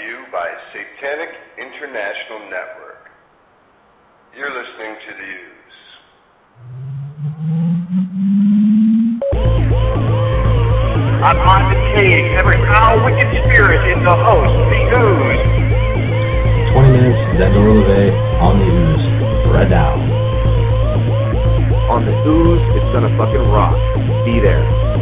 you by Satanic International Network. You're listening to The Ooze. I'm advocating every foul, wicked spirit in the host, The Ooze. 20 minutes, Zed Releve on The Ooze. Right down. On The Ooze, it's gonna fucking rock. Be there.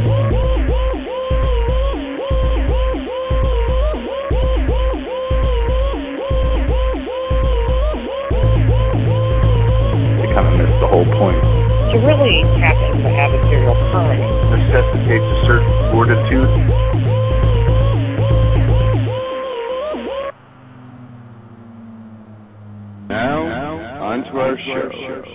Kind of missed the whole point. To really tap into adversarial permanence Necessitates a certain fortitude. Now on to our show.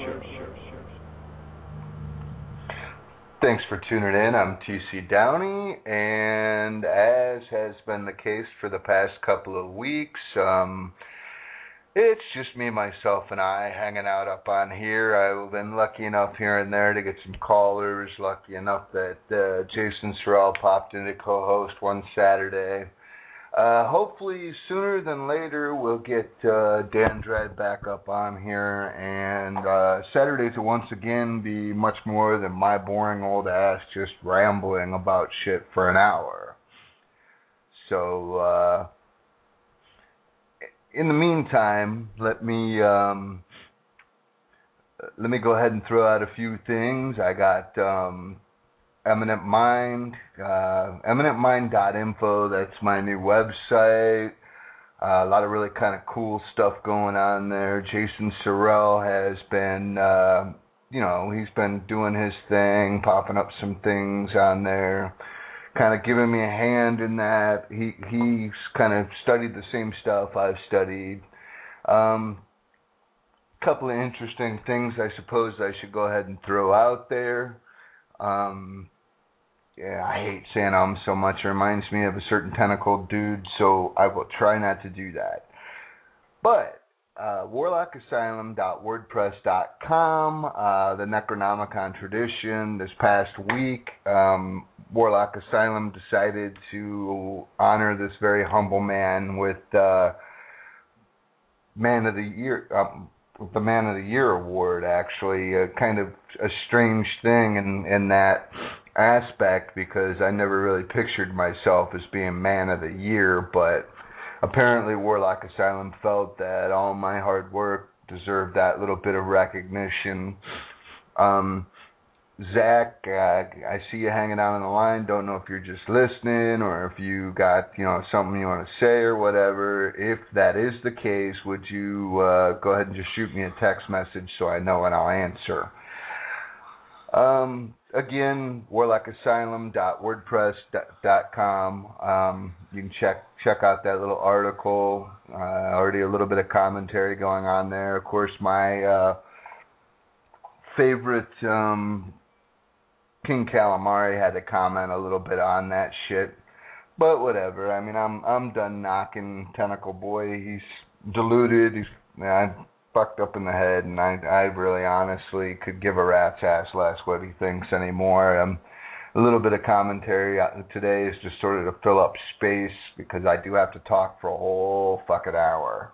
Thanks for tuning in. I'm TC Downey, and as has been the case for the past couple of weeks, it's just me, myself, and I hanging out up on here. I've been lucky enough here and there to get some callers, lucky enough that Jason Sorrell popped in to co-host one Saturday. Hopefully sooner than later we'll get Dan Dredd back up on here, and Saturdays will once again be much more than my boring old ass just rambling about shit for an hour. So, in the meantime, let me go ahead and throw out a few things. I got Eminent Mind, eminentmind.info. That's my new website. A lot of really kind of cool stuff going on there. Jason Sorrell has been, he's been doing his thing, popping up some things on there, kind of giving me a hand in that. He's kind of studied the same stuff I've studied. Couple of interesting things I suppose I should go ahead and throw out there. Yeah, I hate saying so much. It reminds me of a certain tentacled dude, so I will try not to do that. But warlockasylum.wordpress.com, the Necronomicon tradition. This past week, Warlock Asylum decided to honor this very humble man with Man of the Year, the Man of the Year award. Actually, kind of a strange thing in that aspect, because I never really pictured myself as being Man of the Year, but apparently Warlock Asylum felt that all my hard work deserved that little bit of recognition. Zach, I see you hanging out on the line. Don't know if you're just listening or if you got, something you want to say or whatever. If that is the case, would you go ahead and just shoot me a text message so I know and I'll answer. Again, warlockasylum.wordpress.com. You can check out that little article. Already a little bit of commentary going on there. Of course, my favorite King Calamari had to comment a little bit on that shit. But whatever. I mean, I'm done knocking Tentacle Boy. He's deluded. He's fucked up in the head, and I really honestly could give a rat's ass less what he thinks anymore. A little bit of commentary today is just sort of to fill up space, because I do have to talk for a whole fucking hour.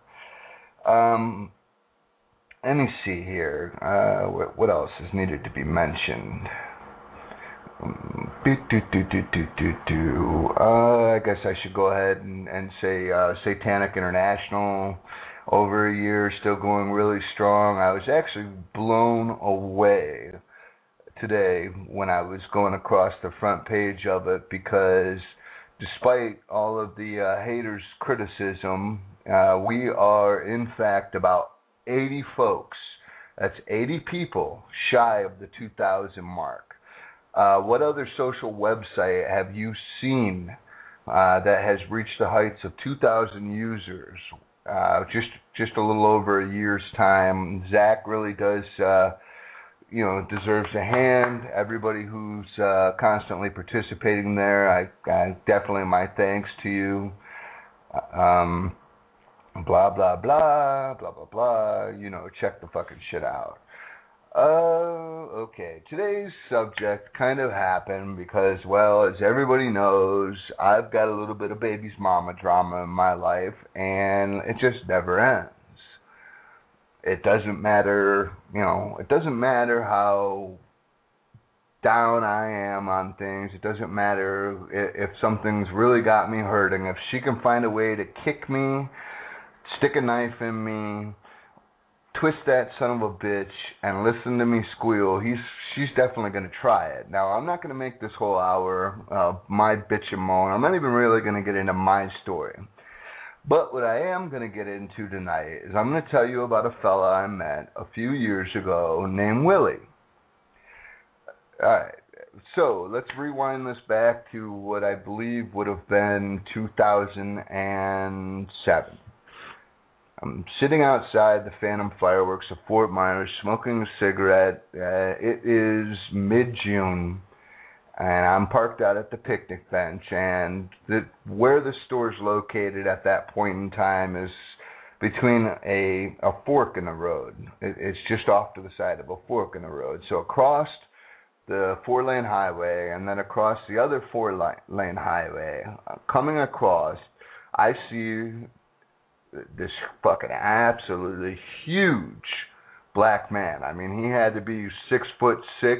Let me see here. What else is needed to be mentioned? I guess I should go ahead and say Satanic International, over a year, still going really strong. I was actually blown away today when I was going across the front page of it, because despite all of the haters' criticism, we are in fact about 80 folks, that's 80 people, shy of the 2,000 mark. What other social website have you seen that has reached the heights of 2,000 users? Just a little over a year's time. Zach really does, deserves a hand. Everybody who's constantly participating there, I definitely my thanks to you. Blah blah blah blah blah blah. Check the fucking shit out. Okay. Today's subject kind of happened because, well, as everybody knows, I've got a little bit of baby's mama drama in my life, and it just never ends. It doesn't matter, it doesn't matter how down I am on things. It doesn't matter if something's really got me hurting. If she can find a way to kick me, stick a knife in me, twist that son of a bitch, and listen to me squeal, she's definitely going to try it. Now, I'm not going to make this whole hour my bitch and moan. I'm not even really going to get into my story. But what I am going to get into tonight is I'm going to tell you about a fella I met a few years ago named Willie. Alright, so let's rewind this back to what I believe would have been 2007. I'm sitting outside the Phantom Fireworks of Fort Myers smoking a cigarette. It is mid-June, and I'm parked out at the picnic bench, and where the store's located at that point in time is between a fork in the road. It's just off to the side of a fork in the road. So across the 4-lane highway, and then across the other 4-lane highway, coming across, I see this fucking absolutely huge black man. I mean, he had to be 6'6",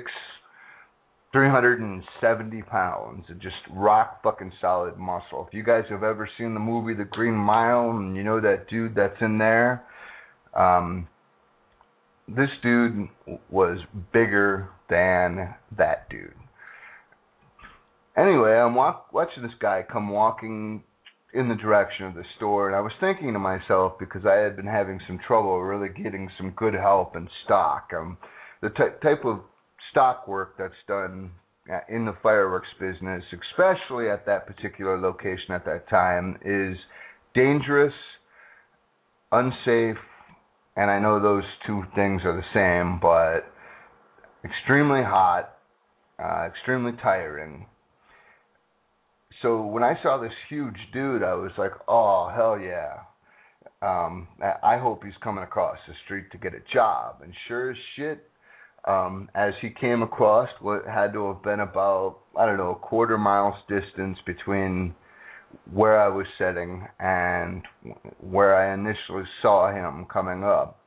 370 pounds, and just rock fucking solid muscle. If you guys have ever seen the movie The Green Mile, and you know that dude that's in there, this dude was bigger than that dude. Anyway, I'm watching this guy come walking in the direction of the store, and I was thinking to myself, because I had been having some trouble really getting some good help in stock. The type of stock work that's done in the fireworks business, especially at that particular location at that time, is dangerous, unsafe, and I know those two things are the same, but extremely hot, extremely tiring. So when I saw this huge dude, I was like, oh, hell yeah. I hope he's coming across the street to get a job. And sure as shit, as he came across what had to have been about, a quarter mile's distance between where I was sitting and where I initially saw him coming up,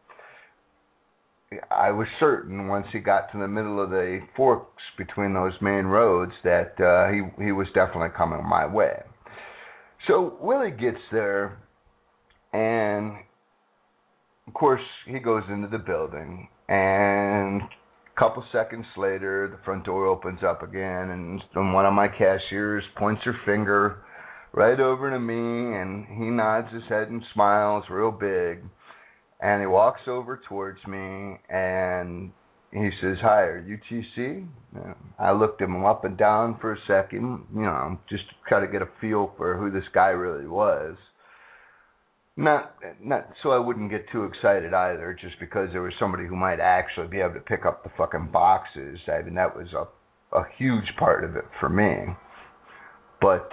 I was certain once he got to the middle of the forks between those main roads that he was definitely coming my way. So Willie gets there, and of course he goes into the building, and a couple seconds later the front door opens up again, and one of my cashiers points her finger right over to me, and he nods his head and smiles real big. And he walks over towards me, and he says, "Hi, are you TC?" I looked him up and down for a second, just to try to get a feel for who this guy really was. Not so I wouldn't get too excited either, just because there was somebody who might actually be able to pick up the fucking boxes. I mean, that was a huge part of it for me. But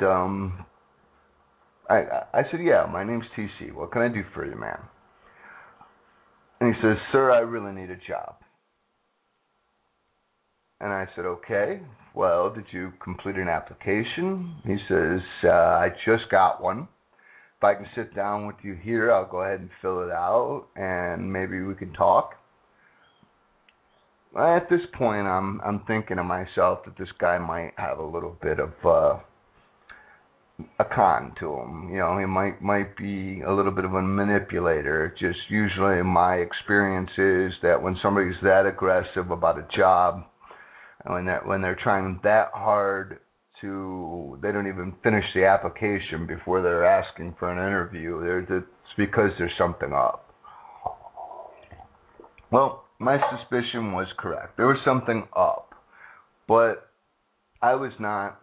I said, "Yeah, my name's TC. What can I do for you, man?" And he says, "Sir, I really need a job." And I said, "Okay, well, did you complete an application?" He says, "I just got one. If I can sit down with you here, I'll go ahead and fill it out, and maybe we can talk." At this point, I'm thinking to myself that this guy might have a little bit of a con to him. He might be a little bit of a manipulator. Just usually my experience is that when somebody's that aggressive about a job, and when they're trying that hard they don't even finish the application before they're asking for an interview, it's because there's something up. Well, my suspicion was correct. There was something up, but I was not.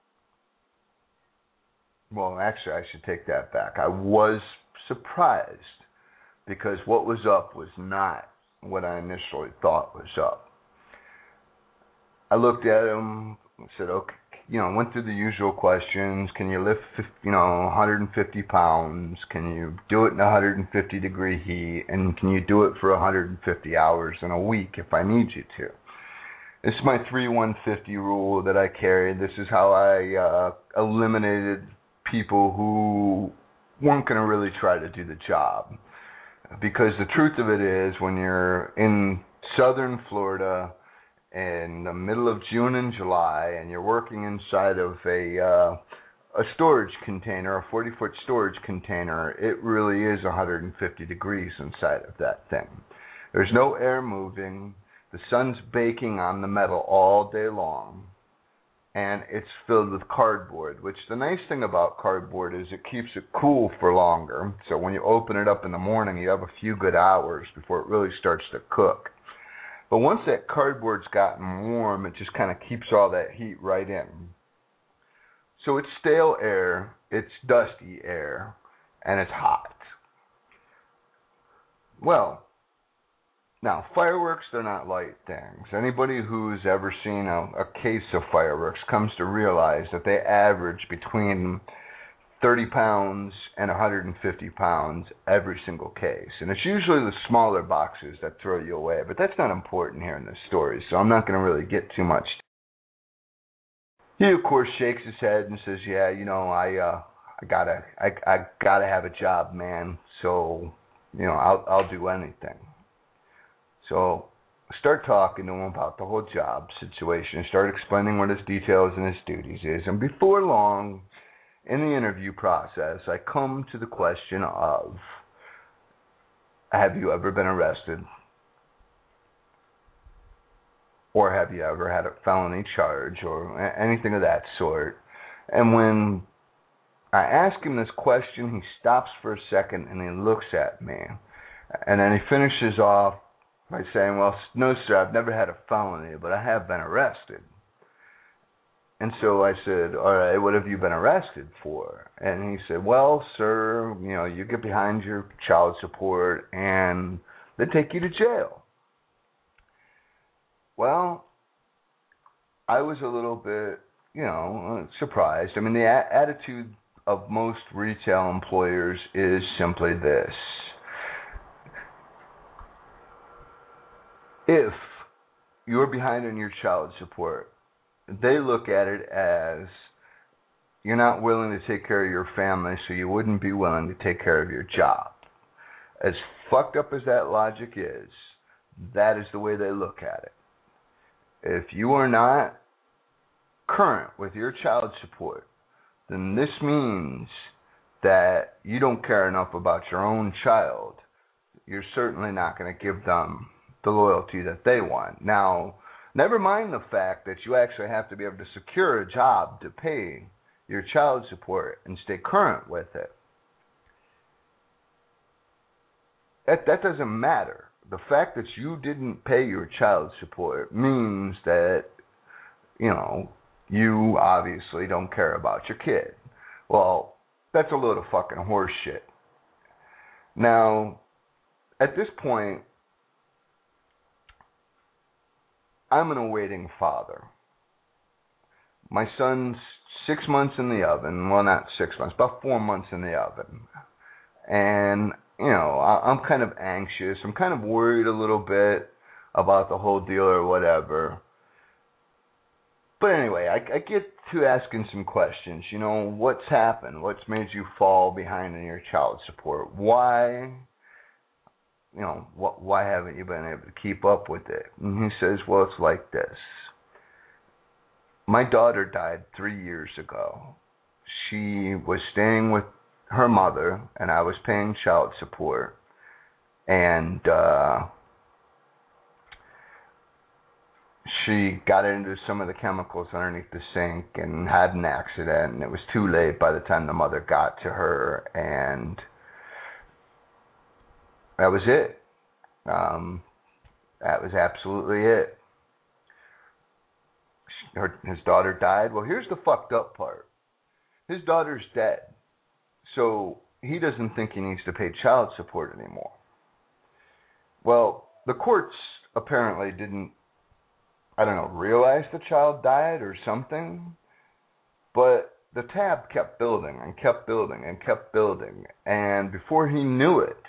Well, actually, I should take that back. I was surprised, because what was up was not what I initially thought was up. I looked at him and said, went through the usual questions. Can you lift, 150 pounds? Can you do it in 150 degree heat? And can you do it for 150 hours in a week if I need you to? This is my 3-150 rule that I carry. This is how I eliminated people who weren't going to really try to do the job. Because the truth of it is, when you're in southern Florida in the middle of June and July, and you're working inside of a storage container, a 40-foot storage container, it really is 150 degrees inside of that thing. There's no air moving. The sun's baking on the metal all day long, and it's filled with cardboard, which the nice thing about cardboard is it keeps it cool for longer. So when you open it up in the morning, you have a few good hours before it really starts to cook. But once that cardboard's gotten warm, it just kind of keeps all that heat right in. So it's stale air, it's dusty air, and it's hot. Well, now, fireworks, they're not light things. Anybody who's ever seen a case of fireworks comes to realize that they average between 30 pounds and 150 pounds every single case. And it's usually the smaller boxes that throw you away. But that's not important here in this story, so I'm not going to really get too much. He, of course, shakes his head and says, yeah, I gotta have a job, man. So, I'll do anything. So I start talking to him about the whole job situation, start explaining what his details and his duties is. And before long, in the interview process, I come to the question of, have you ever been arrested? Or have you ever had a felony charge or anything of that sort? And when I ask him this question, he stops for a second and he looks at me. And then he finishes off by saying, well, no, sir, I've never had a felony, but I have been arrested. And so I said, all right, what have you been arrested for? And he said, well, sir, you get behind your child support and they take you to jail. Well, I was a little bit, surprised. I mean, the attitude of most retail employers is simply this. If you're behind on your child support, they look at it as you're not willing to take care of your family, so you wouldn't be willing to take care of your job. As fucked up as that logic is, that is the way they look at it. If you are not current with your child support, then this means that you don't care enough about your own child. You're certainly not going to give them the loyalty that they want. Now, never mind the fact that you actually have to be able to secure a job to pay your child support and stay current with it. That doesn't matter. The fact that you didn't pay your child support means that, you obviously don't care about your kid. Well, that's a load of fucking horse shit. Now, at this point, I'm an awaiting father. My son's 6 months in the oven. Well, not 6 months, about 4 months in the oven. And, I'm kind of anxious. I'm kind of worried a little bit about the whole deal or whatever. But anyway, I get to asking some questions. What's happened? What's made you fall behind in your child support? Why? Why haven't you been able to keep up with it? And he says, well, it's like this. My daughter died 3 years ago. She was staying with her mother, and I was paying child support. And she got into some of the chemicals underneath the sink and had an accident, and it was too late by the time the mother got to her, and that was it. That was absolutely it. His daughter died. Well, here's the fucked up part. His daughter's dead. So he doesn't think he needs to pay child support anymore. Well, the courts apparently didn't, realize the child died or something. But the tab kept building and kept building and kept building. And before he knew it,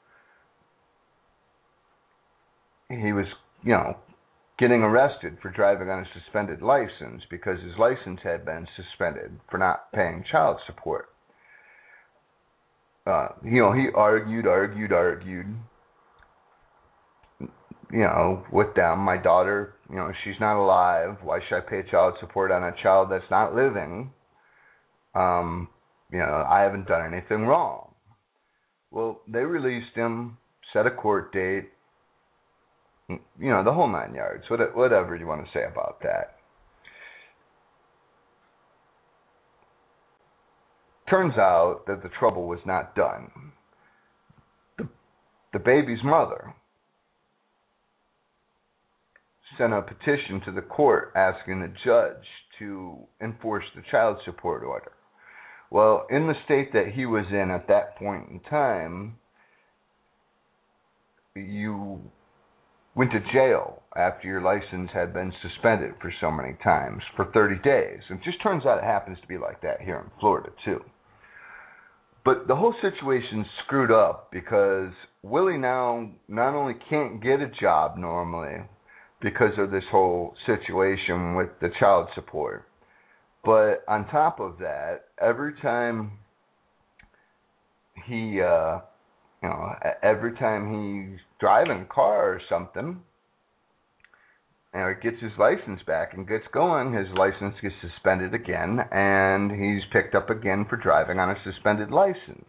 he was, getting arrested for driving on a suspended license because his license had been suspended for not paying child support. He argued, with them. My daughter, she's not alive. Why should I pay child support on a child that's not living? I haven't done anything wrong. Well, they released him, set a court date, the whole 9 yards, whatever you want to say about that. Turns out that the trouble was not done. The baby's mother sent a petition to the court asking the judge to enforce the child support order. Well, in the state that he was in at that point in time, you went to jail after your license had been suspended for so many times for 30 days. And it just turns out it happens to be like that here in Florida, too. But the whole situation's screwed up because Willie now not only can't get a job normally because of this whole situation with the child support, but on top of that, every time he's driving a car or something, gets his license back and gets going, his license gets suspended again, and he's picked up again for driving on a suspended license.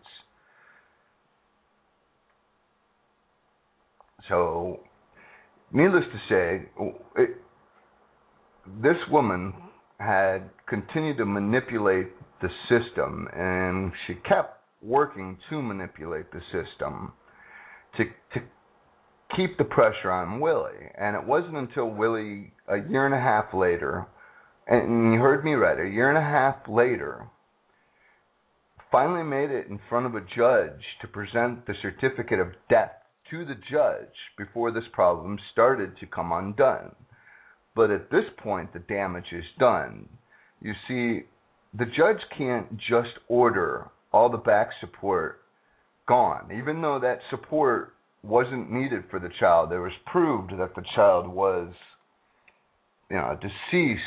So, needless to say, this woman had continued to manipulate the system, and she kept working to manipulate the system to keep the pressure on Willie. And it wasn't until Willie, a year and a half later, and you heard me right, a year and a half later, finally made it in front of a judge to present the certificate of death to the judge before this problem started to come undone. But at this point, the damage is done. You see, the judge can't just order all the back support gone, even though that support wasn't needed for the child. There was proved that the child was, deceased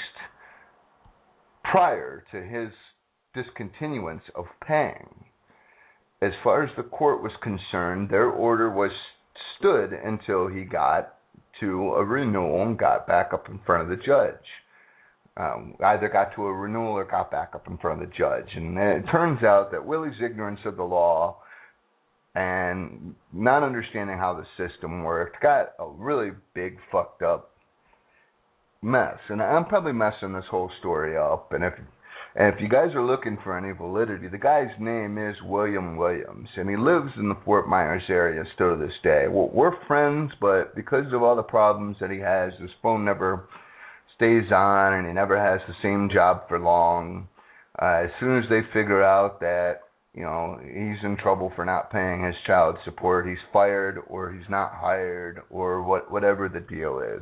prior to his discontinuance of paying. As far as the court was concerned, their order was stood until he got to a renewal and got back up in front of the judge. Either got to a renewal or got back up in front of the judge. And it turns out that Willie's ignorance of the law and not understanding how the system worked got a really big fucked up mess. And I'm probably messing this whole story up. And if you guys are looking for any validity, the guy's name is William Williams, and he lives in the Fort Myers area still to this day. Well, we're friends, but because of all the problems that he has, his phone never stays on, and he never has the same job for long. As soon as they figure out that, he's in trouble for not paying his child support, he's fired or he's not hired or whatever the deal is.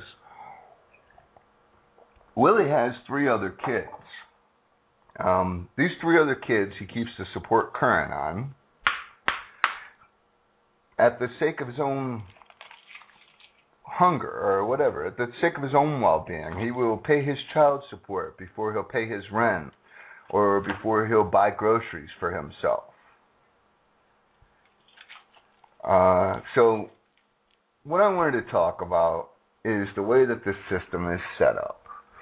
Willie has 3 other kids. These 3 other kids he keeps the support current on. At the sake of his own hunger or whatever, at the sake of his own well-being, he will pay his child support before he'll pay his rent or before he'll buy groceries for himself. So what I wanted to talk about is the way that this system is set up.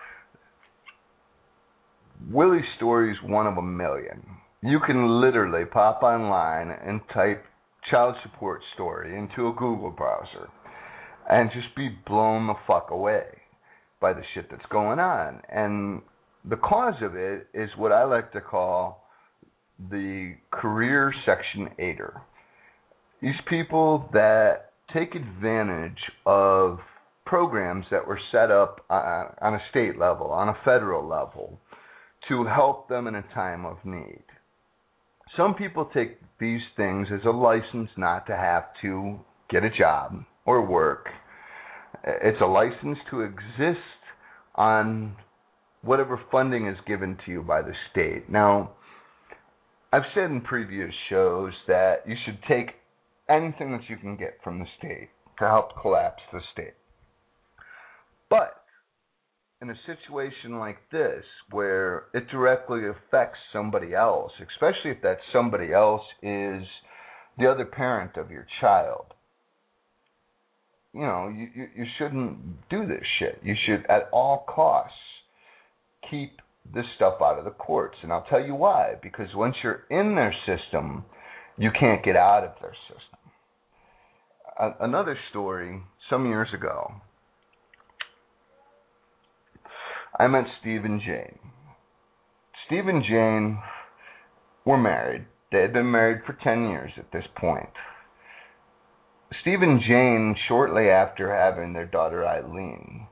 Willie's story is one of a million. You can literally pop online and type child support story into a Google browser and just be blown the fuck away by the shit that's going on. And the cause of it is what I like to call the career Section 8er. These people that take advantage of programs that were set up on a state level, on a federal level, to help them in a time of need. Some people take these things as a license not to have to get a job or work. It's a license to exist on whatever funding is given to you by the state. Now, I've said in previous shows that you should take anything that you can get from the state to help collapse the state. But in a situation like this, where it directly affects somebody else, especially if that somebody else is the other parent of your child, you shouldn't do this shit. You should, at all costs, keep this stuff out of the courts. And I'll tell you why. Because once you're in their system, you can't get out of their system. Another story, some years ago, I met Steve and Jane. Steve and Jane were married. They had been married for 10 years at this point. Steve and Jane, shortly after having their daughter Eileen,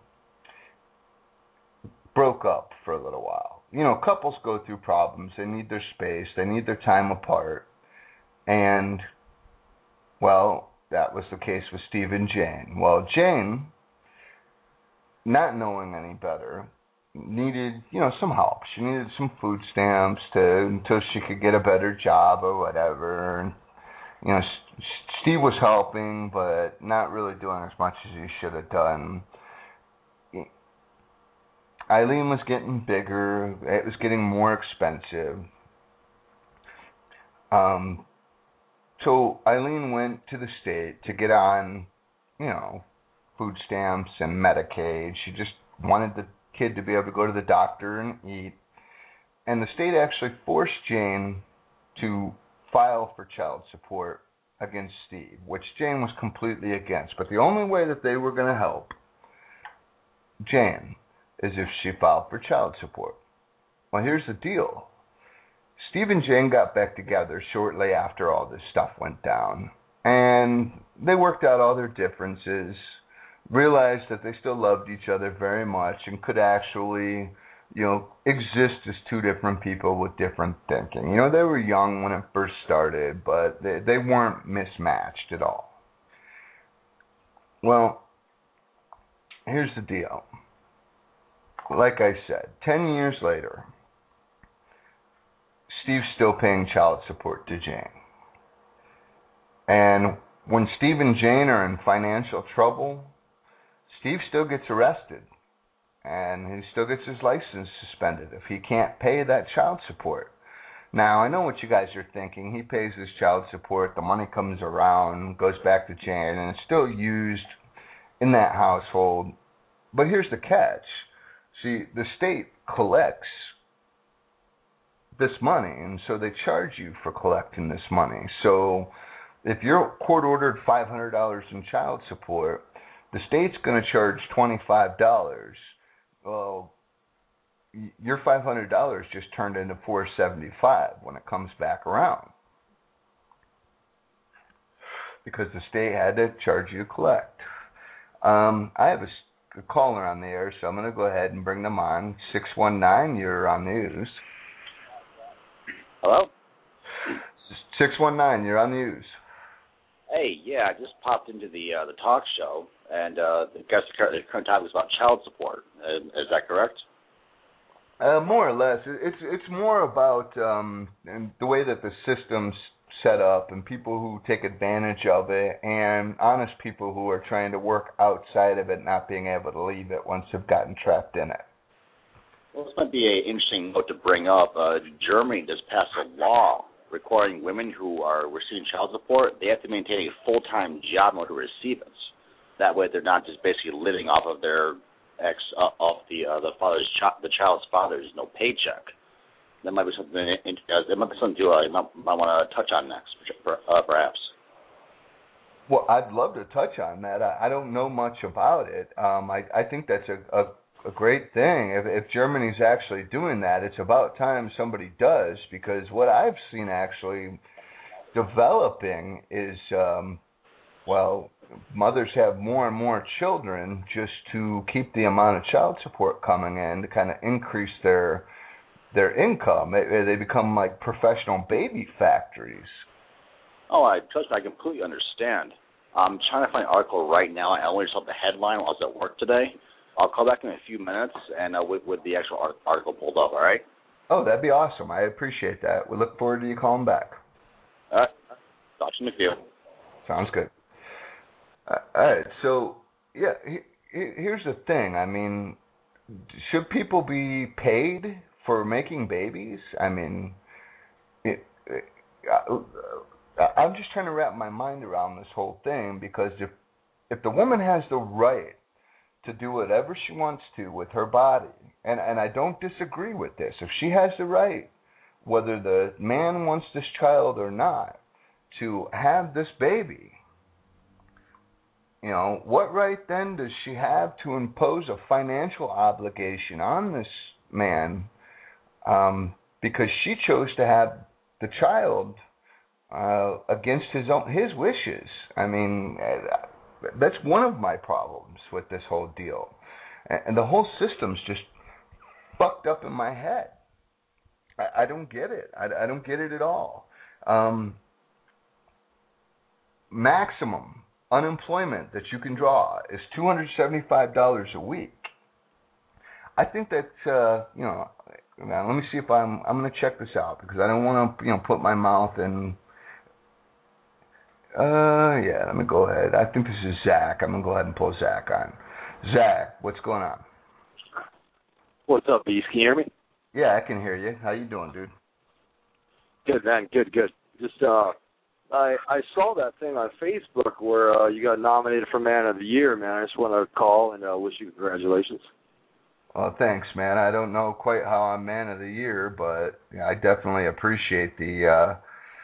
broke up for a little while. Couples go through problems. They need their space. They need their time apart. And, well, that was the case with Steve and Jane. Well, Jane, not knowing any better, needed, some help. She needed some food stamps until she could get a better job or whatever. And, Steve was helping, but not really doing as much as he should have done. Eileen was getting bigger. It was getting more expensive. So Eileen went to the state to get on, food stamps and Medicaid. She just wanted the kid to be able to go to the doctor and eat. And the state actually forced Jane to file for child support against Steve, which Jane was completely against. But the only way that they were going to help Jane is if she filed for child support. Well, here's the deal. Steve and Jane got back together shortly after all this stuff went down. And they worked out all their differences, realized that they still loved each other very much and could actually, exist as two different people with different thinking. They were young when it first started, but they weren't mismatched at all. Well, here's the deal. Like I said, 10 years later, Steve's still paying child support to Jane. And when Steve and Jane are in financial trouble, Steve still gets arrested. And he still gets his license suspended if he can't pay that child support. Now, I know what you guys are thinking. He pays his child support, the money comes around, goes back to Jane, and it's still used in that household. But here's the catch. See, the state collects this money, and so they charge you for collecting this money. So if you're court-ordered $500 in child support, the state's going to charge $25. Well, your $500 just turned into $475 when it comes back around, because the state had to charge you to collect. I have a caller on the air, so I'm going to go ahead and bring them on. 619, you're on the news. Hello? 619, you're on the news. Hey, yeah, I just popped into the talk show, and the current topic is about child support. Is that correct? More or less. It's more about the way that the system's set up and people who take advantage of it, and honest people who are trying to work outside of it, not being able to leave it once they've gotten trapped in it. Well, this might be an interesting note to bring up. Germany just passed a law requiring women who are receiving child support, they have to maintain a full-time job in order to receive it. That way, they're not just basically living off of their the child's father's paycheck. That might be something. That might be something you might want to touch on next, perhaps. Well, I'd love to touch on that. I don't know much about it. I think that's a great thing. If Germany's actually doing that, it's about time somebody does, because what I've seen actually developing is, mothers have more and more children just to keep the amount of child support coming in to kind of increase their income. They become like professional baby factories. Oh, I completely understand. I'm trying to find an article right now. I only saw the headline while I was at work today. I'll call back in a few minutes and with the actual article pulled up. All right. Oh, that'd be awesome. I appreciate that. We look forward to you calling back. All right. Talk to you in a few. Sounds good. All right. So, yeah, here's the thing. I mean, should people be paid for making babies? I mean, I'm just trying to wrap my mind around this whole thing, because if the woman has the right to do whatever she wants to with her body, and I don't disagree with this, if she has the right, whether the man wants this child or not, to have this baby, you know, what right then does she have to impose a financial obligation on this man because she chose to have the child against his wishes? I mean, that's one of my problems with this whole deal. And the whole system's just fucked up in my head. I don't get it. I don't get it at all. Maximum unemployment that you can draw is $275 a week. I think that, now let me see if I'm going to check this out, because I don't want to, put my mouth in. Yeah, let me go ahead. I think this is Zach. I'm going to go ahead and pull Zach on. Zach, what's going on? What's up, Beast? Can you hear me? Yeah, I can hear you. How you doing, dude? Good, man. Good. Just, I saw that thing on Facebook where you got nominated for Man of the Year, man. I just want to call and wish you congratulations. Well, thanks, man. I don't know quite how I'm Man of the Year, but I definitely appreciate the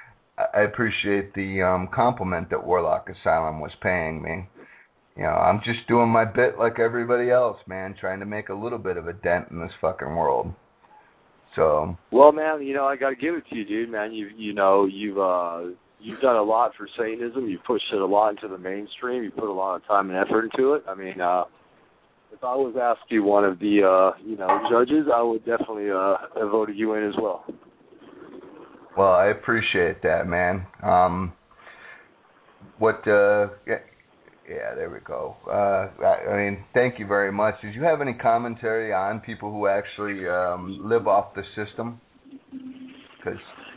compliment that Warlock Asylum was paying me. I'm just doing my bit like everybody else, man, trying to make a little bit of a dent in this fucking world. So. Well, man, I got to give it to you, dude, man. You've done a lot for Satanism. You've pushed it a lot into the mainstream. You put a lot of time and effort into it. I mean, if I was asked to be one of the, judges, I would definitely have voted you in as well. Well, I appreciate that, man. Yeah, there we go. I mean, thank you very much. Did you have any commentary on people who actually live off the system? Because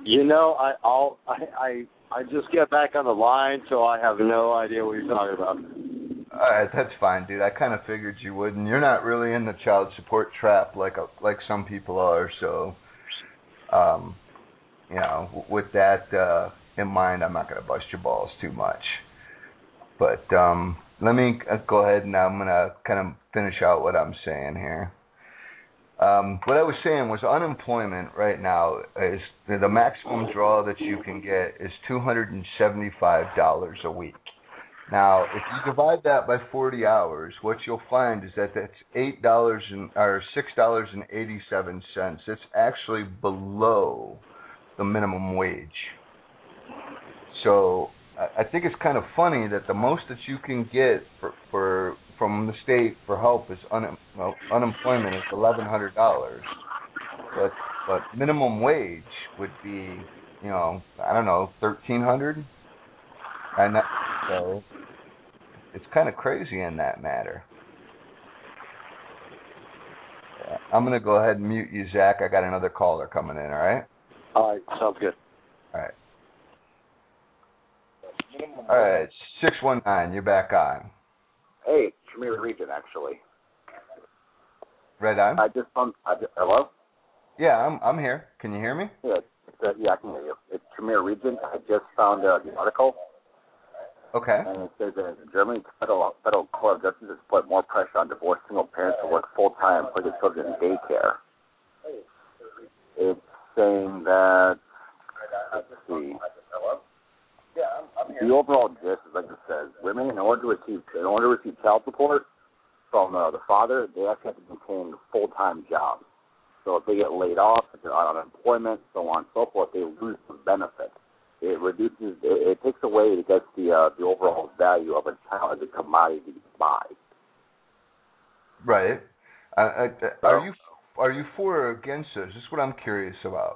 I just get back on the line, so I have no idea what you're talking about. All right, that's fine, dude. I kind of figured you would, and you're not really in the child support trap like some people are. So, with that in mind, I'm not going to bust your balls too much. But let me go ahead, and I'm going to kind of finish out what I'm saying here. What I was saying was unemployment right now is the maximum draw that you can get is $275 a week. Now, if you divide that by 40 hours, what you'll find is that that's $6.87. It's actually below the minimum wage. So I think it's kind of funny that the most that you can get from the state for help is unemployment is $1,100, but minimum wage would be $1,300, and so it's kind of crazy in that matter. I'm gonna go ahead and mute you, Zach. I got another caller coming in. All right. All right, sounds good. All right. All right, 619, you're back on. Hey, Tremere Region, actually. Right on. Hello? Yeah, I'm here. Can you hear me? Yeah, I can hear you. It's Tremere Region. I just found the article. Okay. And it says that in Germany, federal court of justice has put more pressure on divorced single parents to work full-time for their children in daycare. It's saying that, let's see. The overall gist is, like it says, women, in order to receive child support from the father, they actually have to maintain a full-time job. So if they get laid off, if they're on unemployment, so on and so forth, they lose the benefit. It takes away, I guess, the overall value of a child as a commodity to buy. Right. Are you for or against this? This is what I'm curious about.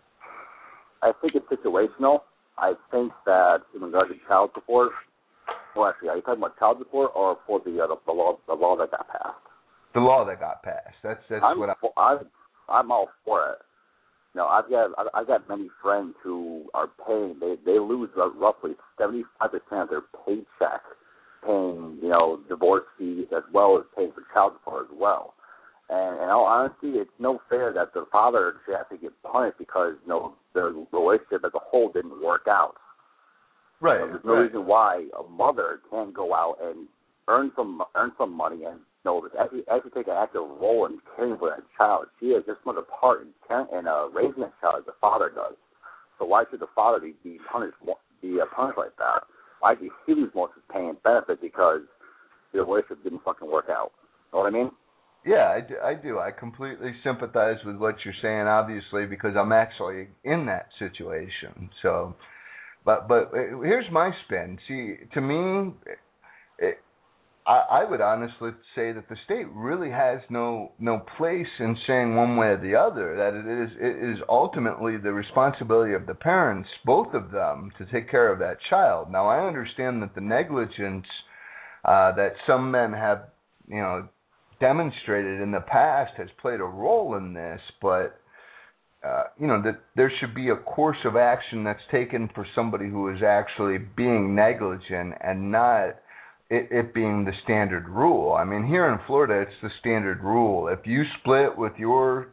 I think it's situational. I think that in regard to child support, Well, actually, are you talking about child support or for the law that got passed? The law that got passed. That's what I'm all for it. No, I've got many friends who are paying. They lose roughly 75% of their paycheck paying, divorce fees as well as paying for child support as well. And in all honesty, it's no fair that the father should have to get punished because the relationship as a whole didn't work out. Right. There's no reason why a mother can't go out and earn some money and actually take an active role in caring for that child. She has just much a part in raising that child as the father does. So why should the father be punished like that? Why should he lose most of his paying benefit because the relationship didn't fucking work out? Know what I mean? Yeah, I do. I completely sympathize with what you're saying, obviously, because I'm actually in that situation. So, but here's my spin. See, to me, I would honestly say that the state really has no place in saying one way or the other, that it is ultimately the responsibility of the parents, both of them, to take care of that child. Now, I understand that the negligence that some men have, demonstrated in the past has played a role in this, but that there should be a course of action that's taken for somebody who is actually being negligent and not it being the standard rule. I mean, here in Florida, it's the standard rule. If you split with your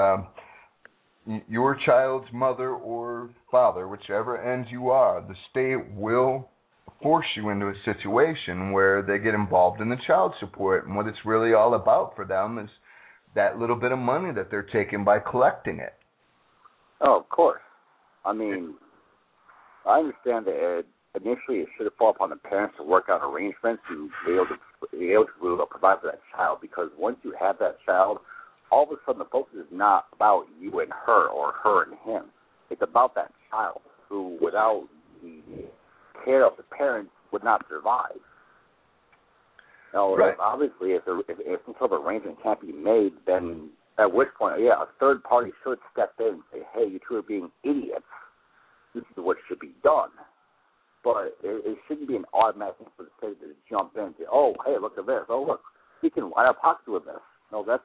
child's mother or father, whichever end you are, the state will force you into a situation where they get involved in the child support. And what it's really all about for them is that little bit of money that they're taking by collecting it. Oh, of course. I mean, I understand that initially it should have fallen upon the parents to work out arrangements to be able to provide for that child, because once you have that child, all of a sudden the focus is not about you and her or her and him. It's about that child who, without the care of the parents, would not survive. Right. Obviously, if some sort of arrangement can't be made, then at which point, a third party should step in and say, hey, you two are being idiots. This is what should be done. But it shouldn't be an automatic thing for the state to jump in and say, oh, hey, look at this. Oh, look, we can line our pockets with this. No, that's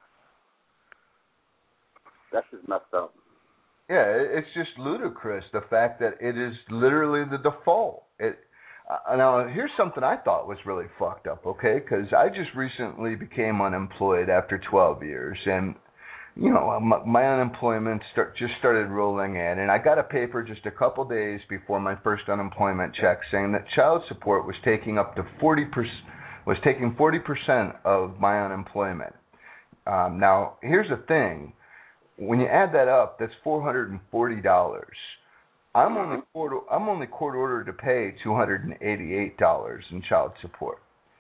just messed up. Yeah, it's just ludicrous, the fact that it is literally the default. Now, here's something I thought was really fucked up, okay? Because I just recently became unemployed after 12 years, and, my unemployment just started rolling in, and I got a paper just a couple days before my first unemployment check saying that child support was taking up to 40% of my unemployment. Now, here's the thing. When you add that up, that's $440. I'm only court ordered to pay $288 in child support.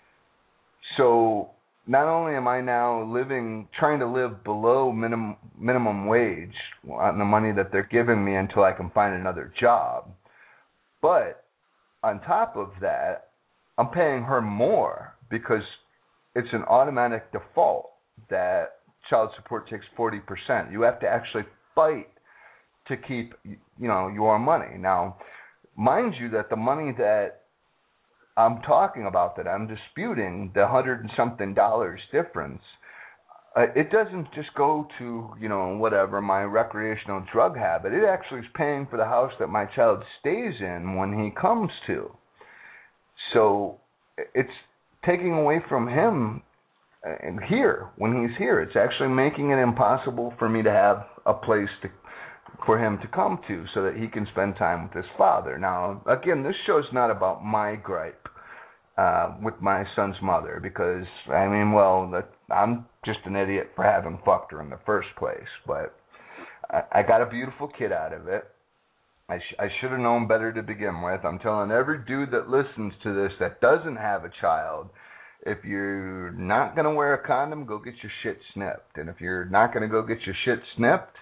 So not only am I now trying to live below minimum wage on the money that they're giving me until I can find another job, but on top of that, I'm paying her more because it's an automatic default that child support takes 40%. You have to actually fight to keep, your money. Now, mind you that the money that I'm talking about, that I'm disputing, the $100 and something difference, it doesn't just go to, whatever, my recreational drug habit. It actually is paying for the house that my child stays in when he comes to. So it's taking away from him and when he's here. It's actually making it impossible for me to have a place for him to come to so that he can spend time with his father. Now, again, this show's not about my gripe with my son's mother, because, I'm just an idiot for having fucked her in the first place. But I got a beautiful kid out of it. I should have known better to begin with. I'm telling every dude that listens to this that doesn't have a child, if you're not going to wear a condom, go get your shit snipped. And if you're not going to go get your shit snipped,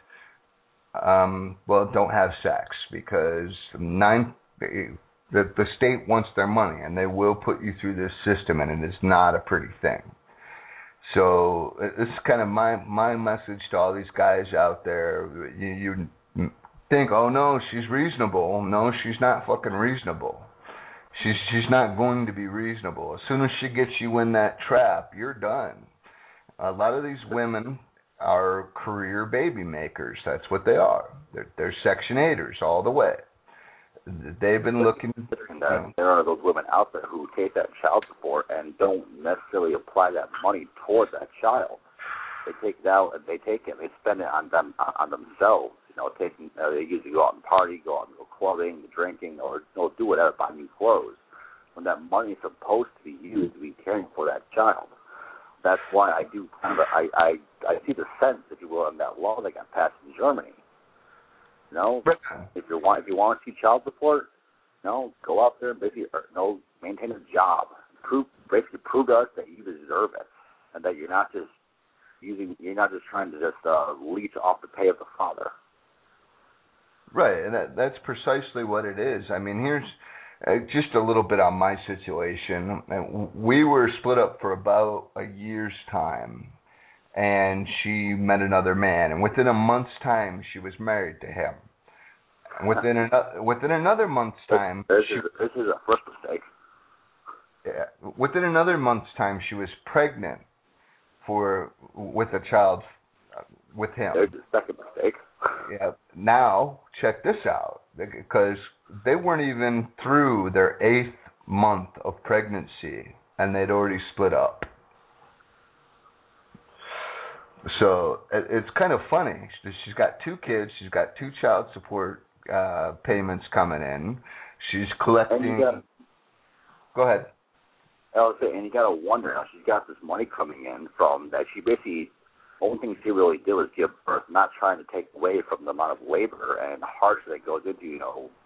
don't have sex, because the state wants their money, and they will put you through this system, and it is not a pretty thing. So this is kind of my message to all these guys out there. You think, oh no, she's reasonable. No, she's not fucking reasonable. She's not going to be reasonable. As soon as she gets you in that trap, you're done. A lot of these women are career baby makers. That's what they are. They're Section 8ers all the way. They've been looking. There are those women out there who take that child support and don't necessarily apply that money toward that child. They take it out and they spend it on themselves. They usually go out and party, go out and go clubbing, drinking, or do whatever, buy new clothes. When that money is supposed to be used to be caring for that child. That's why I do I see the sense, if you will, in that law that got passed in Germany. If you want to see child support, go out there and basically maintain a job. Prove to us that you deserve it, and that you're not just trying to just leech off the pay of the father. Right, and that's precisely what it is. I mean, here's just a little bit on my situation. We were split up for about a year's time, and she met another man, and within a month's time, she was married to him. And within another month's time, this is a first mistake. Yeah, within another month's time, she was pregnant with a child with him. There's the second mistake. Yeah. Now, check this out, because they weren't even through their 8th month of pregnancy, and they'd already split up. So it's kind of funny. She's got 2 kids. She's got 2 child support payments coming in. She's collecting. Go ahead. I was saying, and you got to wonder how she's got this money coming in from that. She basically, only thing she really did was give birth, not trying to take away from the amount of labor and hardship that goes into,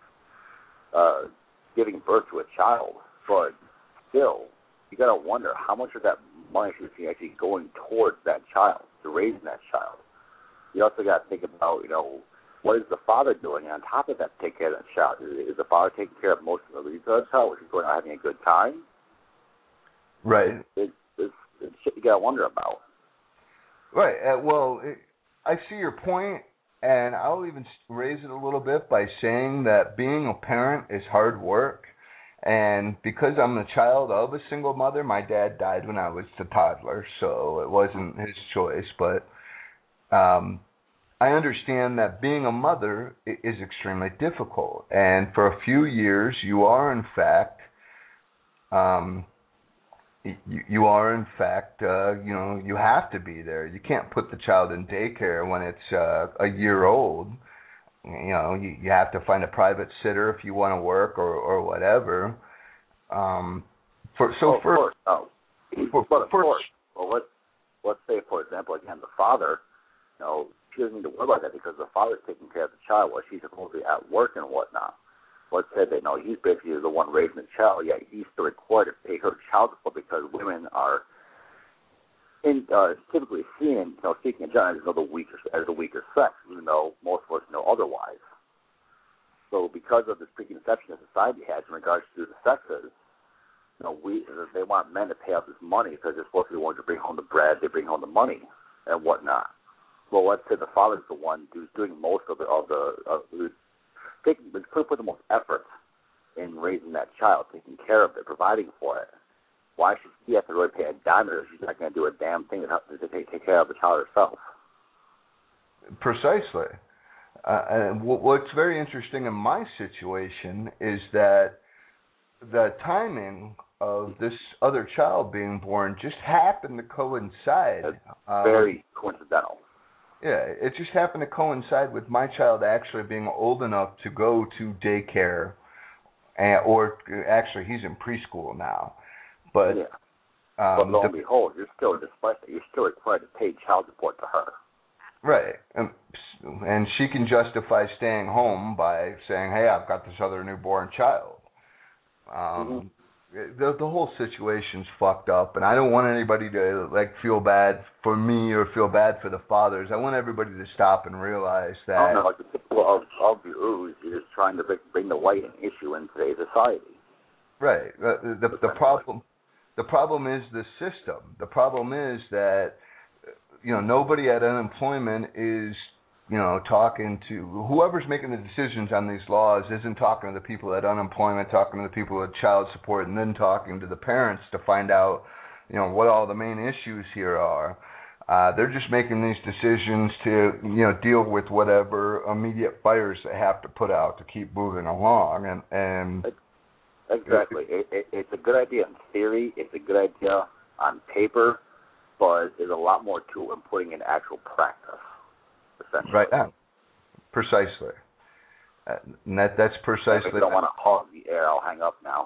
giving birth to a child. But still, you got to wonder how much of that money should be actually going towards that child, to raising that child. You also got to think about, what is the father doing on top of that to take care of that child? Is the father taking care of most of the needs of the child, which is going out having a good time? Right. It's shit you got to wonder about. Right. I see your point, and I'll even raise it a little bit by saying that being a parent is hard work. And because I'm a child of a single mother, my dad died when I was a toddler, so it wasn't his choice. But I understand that being a mother is extremely difficult. And for a few years, you are, in fact, you have to be there. You can't put the child in daycare when it's a year old. You have to find a private sitter if you want to work or whatever. Of course. Well, let's say, for example, again, the father, she doesn't need to worry about that because the father's taking care of the child while she's supposed to be at work and whatnot. Let's say that he's basically the one raising the child, yet he's still required to pay her child support because women are typically seen, seeking a child as the weaker sex, even though most of us know otherwise. So because of this preconception that society has in regards to the sexes, they want men to pay out this money because they're supposed to be the ones to bring home the bread, they bring home the money and whatnot. Well, let's say the father's the one who's doing most of put the most effort in raising that child, taking care of it, providing for it. Why should she have to really pay a dime if she's not going to do a damn thing to take care of the child herself? Precisely. And what's very interesting in my situation is that the timing of this other child being born just happened to coincide. That's very coincidental. Yeah, it just happened to coincide with my child actually being old enough to go to daycare, or actually he's in preschool now. But but lo and behold, despite that, you're still required to pay child support to her. Right, and she can justify staying home by saying, "Hey, I've got this other newborn child." The whole situation's fucked up, and I don't want anybody to feel bad for me or feel bad for the fathers. I want everybody to stop and realize that. The people of the ooze is trying to bring the white an issue in today's society. Right. The problem is the system. The problem is that nobody at unemployment is talking to whoever's making the decisions on these laws isn't talking to the people at unemployment, talking to the people at child support, and then talking to the parents to find out, what all the main issues here are. They're just making these decisions to, deal with whatever immediate fires they have to put out to keep moving along. And exactly, it's a good idea in theory. It's a good idea on paper, but there's a lot more to it in putting in actual practice. Right now, precisely. And that's precisely. If you don't want to hog the air, I'll hang up now.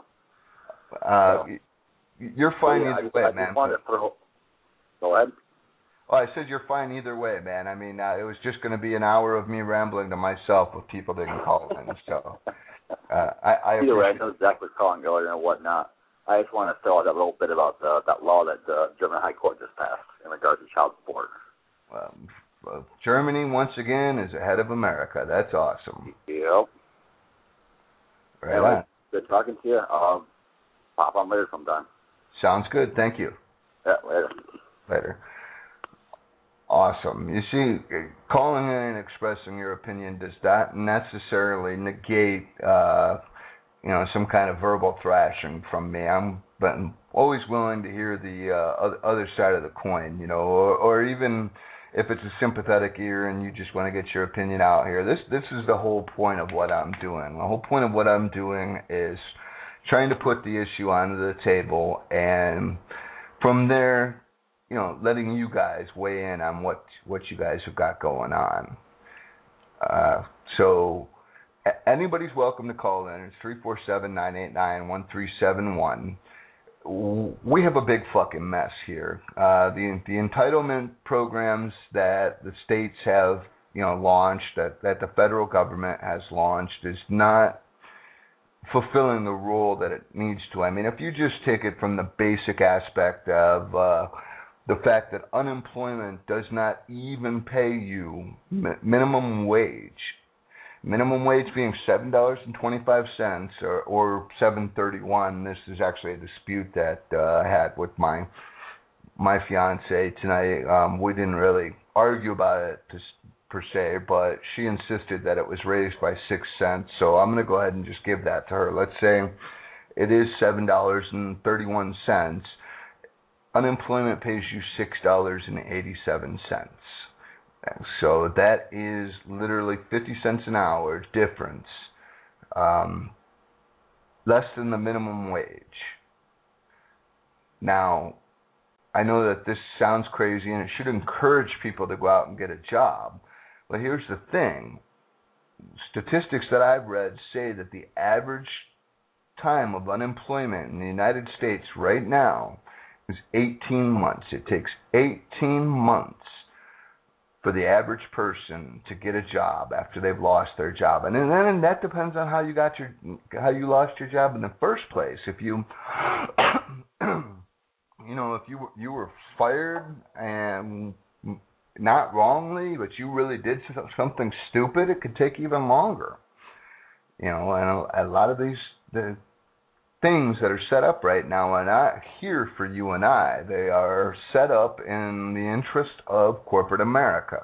You're fine either way, man. Go ahead. Oh, I said you're fine either way, man. I mean, it was just going to be an hour of me rambling to myself with people that can call in. So, I either way, I know exactly what's calling earlier and whatnot. I just want to throw out a little bit about that law that the German High Court just passed in regards to child support. Germany, once again, is ahead of America. That's awesome. Yep. Right anyway, on. Good talking to you. Pop on later sometime. Sounds good. Thank you. Yeah, later. Later. Awesome. You see, calling in and expressing your opinion does not necessarily negate, some kind of verbal thrashing from me. I'm always willing to hear the other side of the coin, or even if it's a sympathetic ear and you just want to get your opinion out here. This is the whole point of what I'm doing. The whole point of what I'm doing is trying to put the issue onto the table, and from there, letting you guys weigh in on what you guys have got going on. So anybody's welcome to call in. It's 347-989-1371. We have a big fucking mess here. The entitlement programs that the states have, launched, that the federal government has launched, is not fulfilling the role that it needs to. I mean, if you just take it from the basic aspect of the fact that unemployment does not even pay you minimum wage. Minimum wage being $7.25 or $7.31. This is actually a dispute that I had with my fiance tonight. We didn't really argue about it per se, but she insisted that it was raised by 6 cents. So I'm going to go ahead and just give that to her. Let's say it is $7.31. Unemployment pays you $6.87. So that is literally 50 cents an hour difference, less than the minimum wage. Now, I know that this sounds crazy and it should encourage people to go out and get a job, but here's the thing. Statistics that I've read say that the average time of unemployment in the United States right now is 18 months. It takes 18 months for the average person to get a job after they've lost their job, and then that depends on how you lost your job in the first place. If you, if you were fired and not wrongly, but you really did something stupid, it could take even longer. And a lot of the things that are set up right now are not here for you and I. They are set up in the interest of corporate America.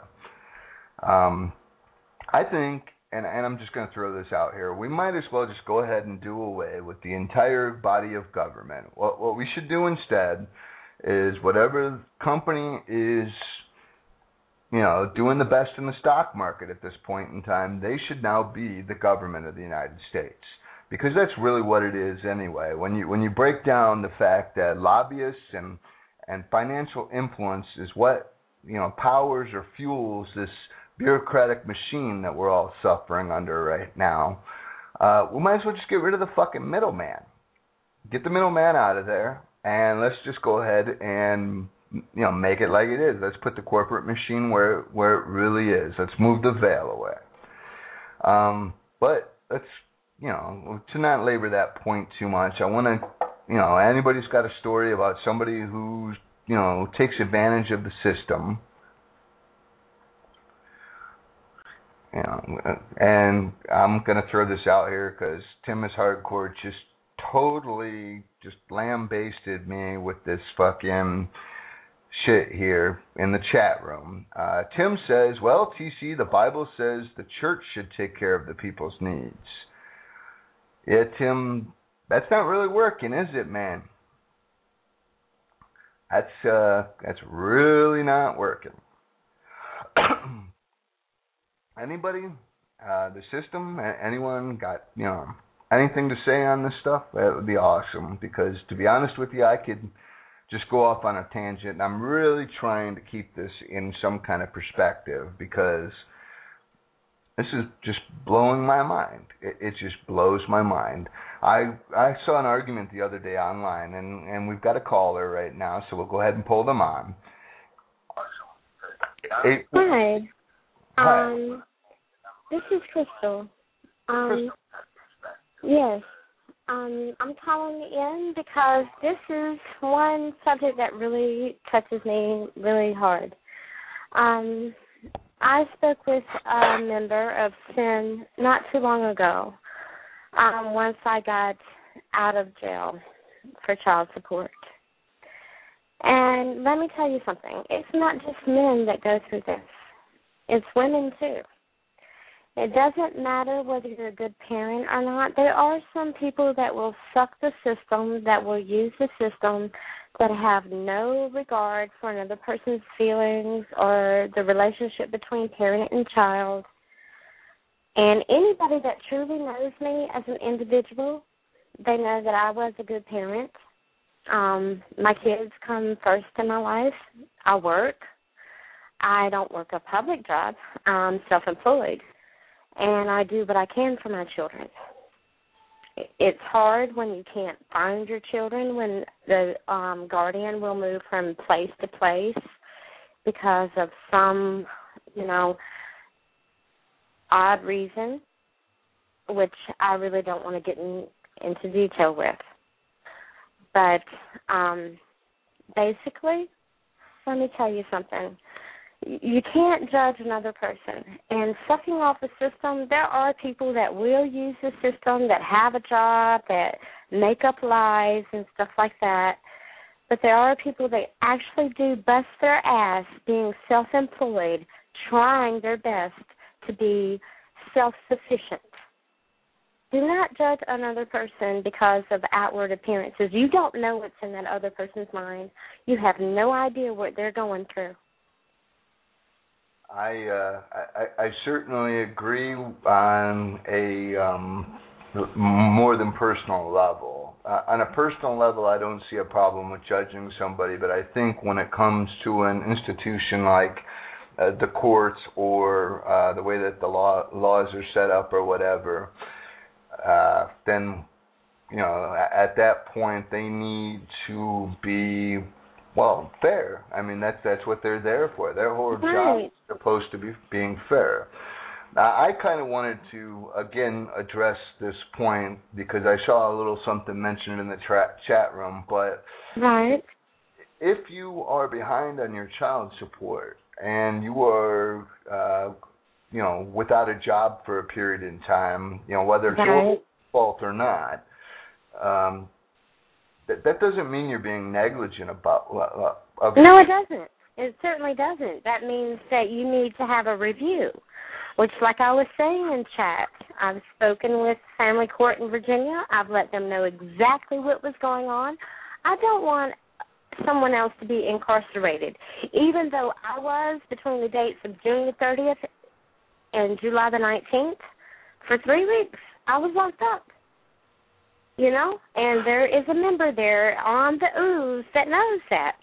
I think, and I'm just going to throw this out here, we might as well just go ahead and do away with the entire body of government. What we should do instead is whatever company is, doing the best in the stock market at this point in time, they should now be the government of the United States. Because that's really what it is anyway. When you break down the fact that lobbyists and financial influence is what powers or fuels this bureaucratic machine that we're all suffering under right now, we might as well just get rid of the fucking middleman. Get the middleman out of there, and let's just go ahead and make it like it is. Let's put the corporate machine where it really is. Let's move the veil away. But let's. To not labor that point too much, I want to, anybody's got a story about somebody who, takes advantage of the system, and I'm going to throw this out here because Tim is Hardcore just totally lambasted me with this fucking shit here in the chat room. Tim says, well, TC, the Bible says the church should take care of the people's needs. Yeah, Tim, that's not really working, is it, man? That's really not working. Anybody? The system? Anyone got, anything to say on this stuff? That would be awesome, because to be honest with you, I could just go off on a tangent. I'm really trying to keep this in some kind of perspective, because this is just blowing my mind. It just blows my mind. I saw an argument the other day online, and we've got a caller right now, so we'll go ahead and pull them on. Hi. Hi. This is Crystal. Crystal. Yes. I'm calling in because this is one subject that really touches me really hard. I spoke with a member of SIN not too long ago, once I got out of jail for child support. And let me tell you something. It's not just men that go through this. It's women, too. It doesn't matter whether you're a good parent or not. There are some people that will suck the system, that will use the system, that have no regard for another person's feelings or the relationship between parent and child. And anybody that truly knows me as an individual, they know that I was a good parent. My kids come first in my life. I work. I don't work a public job. I'm self-employed. And I do what I can for my children. It's hard when you can't find your children, when the guardian will move from place to place because of some, odd reason, which I really don't want to get into detail with. But basically, let me tell you something. You can't judge another person. And sucking off the system, there are people that will use the system, that have a job, that make up lies and stuff like that. But there are people that actually do bust their ass being self-employed, trying their best to be self-sufficient. Do not judge another person because of outward appearances. You don't know what's in that other person's mind. You have no idea what they're going through. I certainly agree on a more than personal level. On a personal level, I don't see a problem with judging somebody, but I think when it comes to an institution like the courts or the way that the laws are set up or whatever, then, at that point they need to be, fair. I mean, that's what they're there for. Their whole job is supposed to be being fair. Now, I kind of wanted to, again, address this point because I saw a little something mentioned in the chat room, but if you are behind on your child support and you are, without a job for a period in time, whether it's your fault or not, that doesn't mean you're being negligent about. No, it doesn't. It certainly doesn't. That means that you need to have a review, which, like I was saying in chat, I've spoken with family court in Virginia. I've let them know exactly what was going on. I don't want someone else to be incarcerated, even though I was between the dates of June the 30th and July the 19th. For 3 weeks, I was locked up. And there is a member there on the ooze that knows that.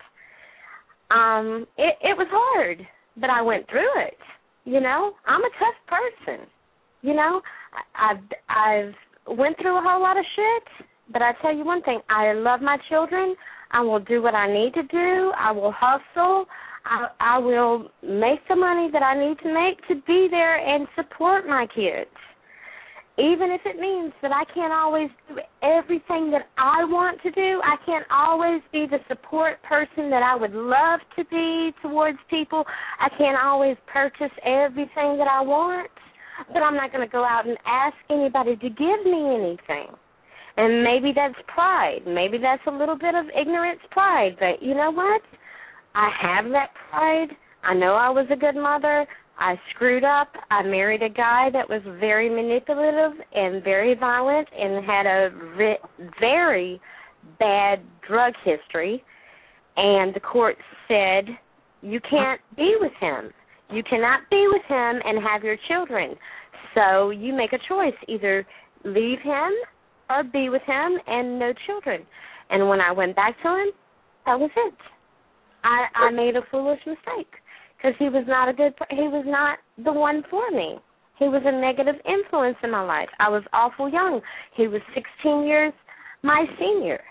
It was hard, but I went through it. I'm a tough person. I've went through a whole lot of shit, but I tell you one thing, I love my children. I will do what I need to do. I will hustle. I will make the money that I need to make to be there and support my kids. Even if it means that I can't always do everything that I want to do, I can't always be the support person that I would love to be towards people. I can't always purchase everything that I want, but I'm not going to go out and ask anybody to give me anything. And maybe that's pride. Maybe that's a little bit of ignorance pride. But you know what? I have that pride. I know I was a good mother. I screwed up. I married a guy that was very manipulative and very violent and had a very bad drug history. And the court said, you can't be with him. You cannot be with him and have your children. So you make a choice, either leave him or be with him and no children. And when I went back to him, that was it. I made a foolish mistake because he was not the one for me. He was a negative influence in my life. I was awful young. He was 16 years my senior.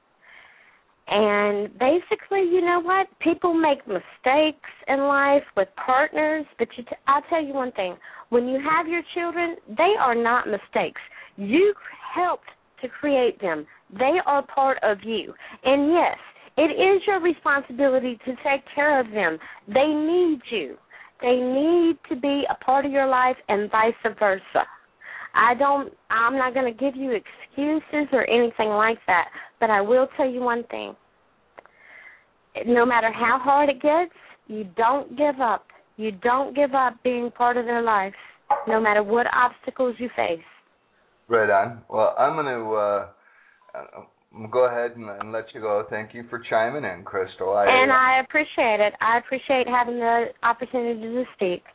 And basically, you know what? People make mistakes in life with partners, but I'll tell you one thing. When you have your children, they are not mistakes. You helped to create them. They are part of you. And, yes, it is your responsibility to take care of them. They need you. They need to be a part of your life and vice versa. I'm not going to give you excuses or anything like that, but I will tell you one thing. No matter how hard it gets, you don't give up. You don't give up being part of their life, no matter what obstacles you face. Right on. Well, I'm going to go ahead and let you go. Thank you for chiming in, Crystal. I appreciate it. I appreciate having the opportunity to speak.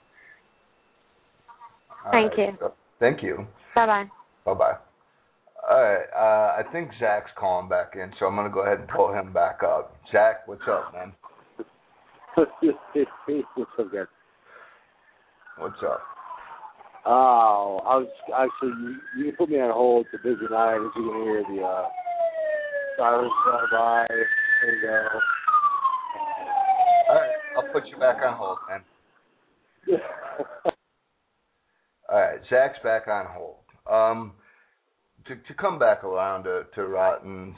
Thank you. Thank you. Bye-bye. Bye-bye. All right. I think Zach's calling back in, so I'm going to go ahead and pull him back up. Zach, what's up, man? What's up, guys? What's up? Oh, I was actually, you can put me on hold. It's a busy night. As you can hear the sirens fly by. There you go. All right. I'll put you back on hold, man. All right. Zach's back on hold. To come back around to Rotten's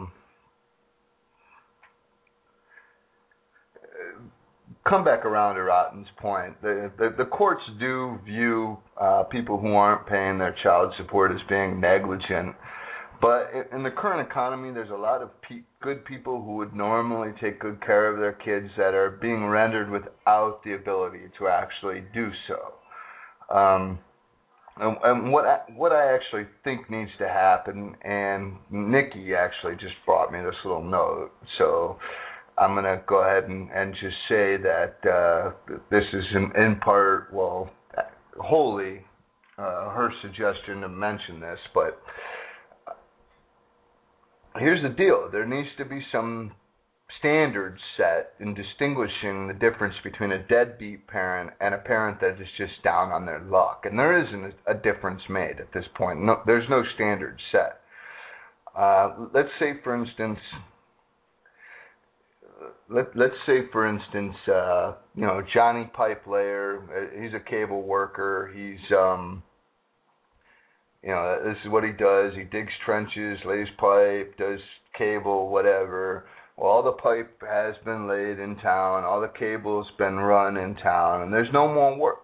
point, the courts do view people who aren't paying their child support as being negligent, but in the current economy, there's a lot of good people who would normally take good care of their kids that are being rendered without the ability to actually do so. And what I actually think needs to happen, and Nikki actually just brought me this little note, so I'm going to go ahead and just say that this is in part, well, wholly her suggestion to mention this, but here's the deal. There needs to be some standards set in distinguishing the difference between a deadbeat parent and a parent that is just down on their luck. And there isn't a difference made at this point. No, there's no standard set. Let's say, for instance, Johnny Pipe Layer, he's a cable worker. He's, this is what he does. He digs trenches, lays pipe, does cable, whatever. Well, all the pipe has been laid in town, all the cable's been run in town, and there's no more work.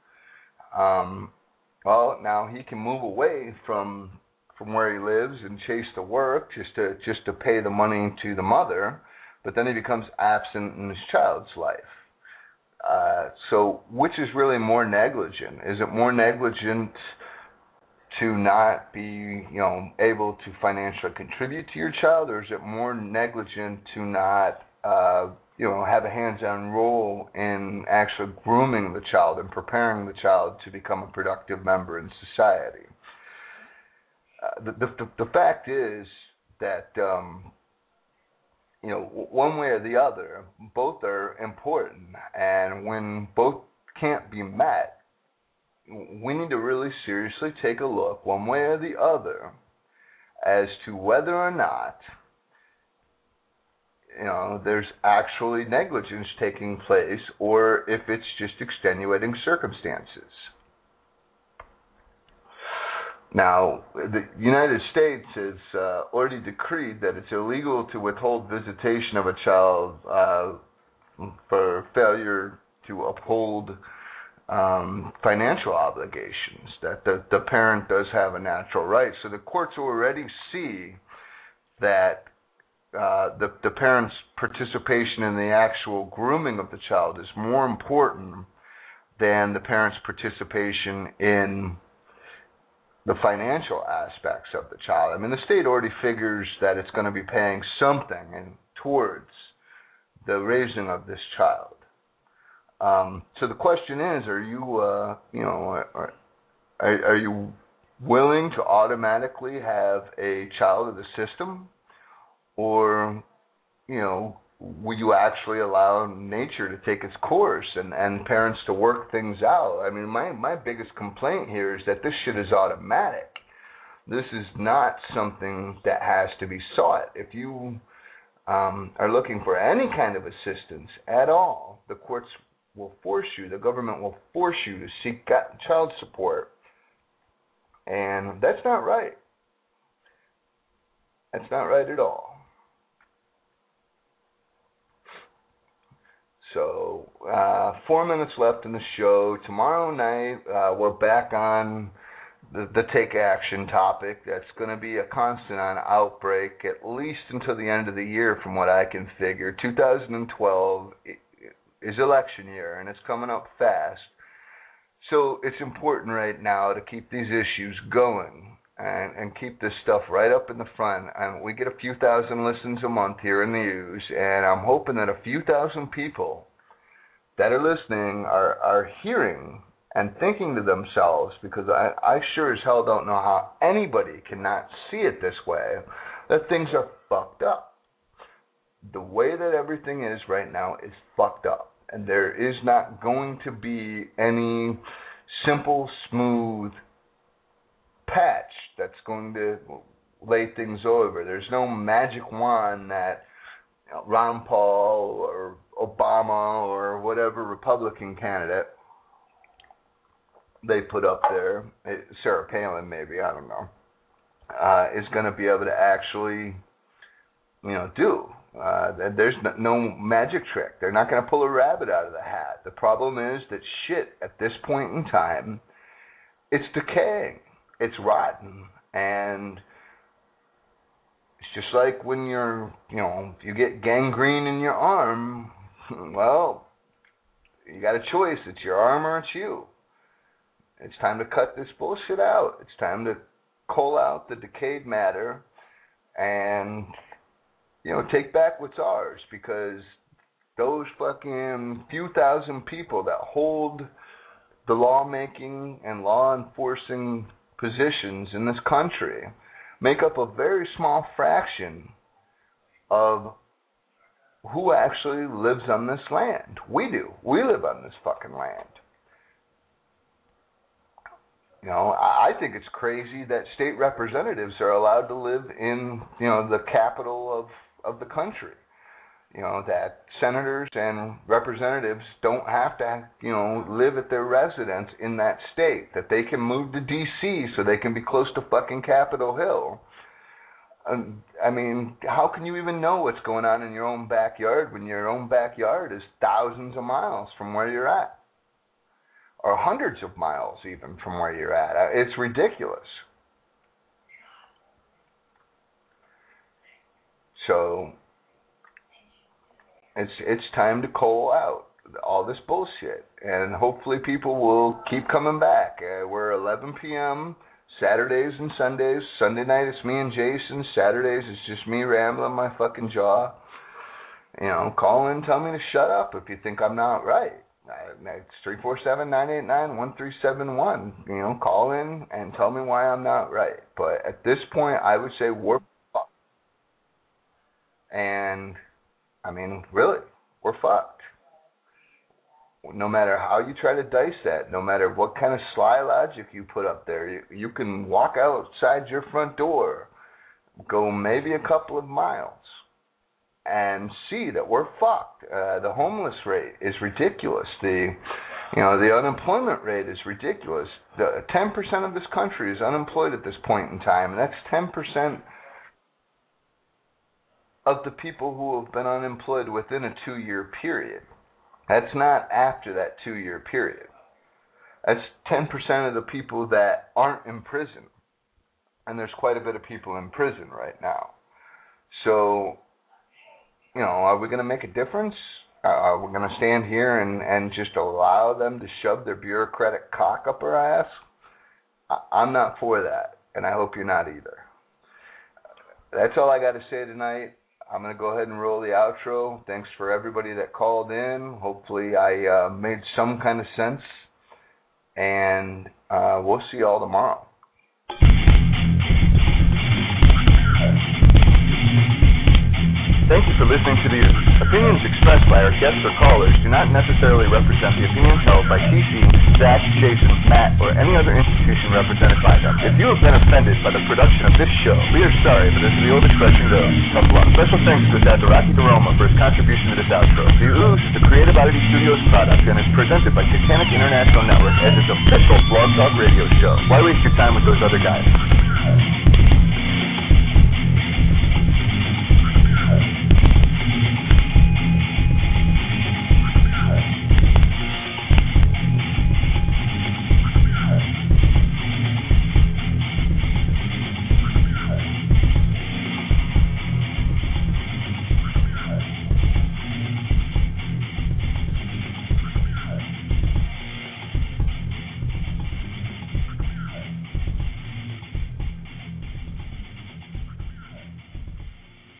Well, now he can move away from where he lives and chase the work just to pay the money to the mother, but then he becomes absent in his child's life. So which is really more negligent? Is it more negligent to not be, able to financially contribute to your child, or is it more negligent to not, have a hands-on role in actually grooming the child and preparing the child to become a productive member in society? The fact is that, one way or the other, both are important, and when both can't be met, we need to really seriously take a look, one way or the other, as to whether or not, there's actually negligence taking place, or if it's just extenuating circumstances. Now, the United States has already decreed that it's illegal to withhold visitation of a child for failure to uphold financial obligations, that the parent does have a natural right. So the courts already see that the parents' participation in the actual grooming of the child is more important than the parents' participation in the financial aspects of the child. I mean, the state already figures that it's going to be paying something towards the raising of this child. So the question is, are you, are you willing to automatically have a child of the system, or, will you actually allow nature to take its course and parents to work things out? I mean, my biggest complaint here is that this shit is automatic. This is not something that has to be sought. If you are looking for any kind of assistance at all, the courts will force you, the government will force you to seek child support. And that's not right. That's not right at all. So, 4 minutes left in the show. Tomorrow night, we're back on the take action topic. That's going to be a constant on outbreak, at least until the end of the year, from what I can figure. 2012 is election year, and it's coming up fast. So it's important right now to keep these issues going and keep this stuff right up in the front. And we get a few thousand listens a month here in the news, and I'm hoping that a few thousand people that are listening are hearing and thinking to themselves, because I sure as hell don't know how anybody cannot see it this way, that things are fucked up. The way that everything is right now is fucked up. And there is not going to be any simple, smooth patch that's going to lay things over. There's no magic wand that Ron Paul or Obama or whatever Republican candidate they put up there, Sarah Palin maybe, I don't know, is going to be able to actually, do. There's no magic trick. They're not going to pull a rabbit out of the hat. The problem is that shit at this point in time, it's decaying. It's rotten. And it's just like when you get gangrene in your arm, well, you got a choice. It's your arm or it's you. It's time to cut this bullshit out. It's time to cull out the decayed matter and take back what's ours, because those fucking few thousand people that hold the lawmaking and law enforcing positions in this country make up a very small fraction of who actually lives on this land. We do. We live on this fucking land. I think it's crazy that state representatives are allowed to live in, the capital of the country. That senators and representatives don't have to, live at their residence in that state, that they can move to D.C. so they can be close to fucking Capitol Hill. I mean, how can you even know what's going on in your own backyard when your own backyard is thousands of miles from where you're at? Or hundreds of miles even from where you're at. It's ridiculous. So it's time to cull out all this bullshit, and hopefully people will keep coming back. We're 11 p.m. Saturdays and Sundays. Sunday night it's me and Jason. Saturdays it's just me rambling my fucking jaw. Call in, tell me to shut up if you think I'm not right. It's 347-989-1371. Call in and tell me why I'm not right. But at this point, I would say we're fucked. And, I mean, really, we're fucked. No matter how you try to dice that, no matter what kind of sly logic you put up there, you can walk outside your front door, go maybe a couple of miles, and see that we're fucked. The homeless rate is ridiculous. The unemployment rate is ridiculous. 10% of this country is unemployed at this point in time, and that's 10% of the people who have been unemployed within a 2-year period. That's not after that 2-year period. That's 10% of the people that aren't in prison, and there's quite a bit of people in prison right now. So are we going to make a difference? Are we going to stand here and just allow them to shove their bureaucratic cock up our ass? I'm not for that, and I hope you're not either. That's all I got to say tonight. I'm going to go ahead and roll the outro. Thanks for everybody that called in. Hopefully I made some kind of sense, and we'll see you all tomorrow. Thank you for listening to The Ooze. Opinions expressed by our guests or callers do not necessarily represent the opinions held by TC, Zach, Jason, Matt, or any other institution represented by them. If you have been offended by the production of this show, we are sorry, but as the old expression goes, tough luck. Special thanks to Rocky DeRoma for his contribution to this outro. The Ooze is the Creative Oddity Studios product and is presented by Satanic International Network as its official Blog Talk radio show. Why waste your time with those other guys?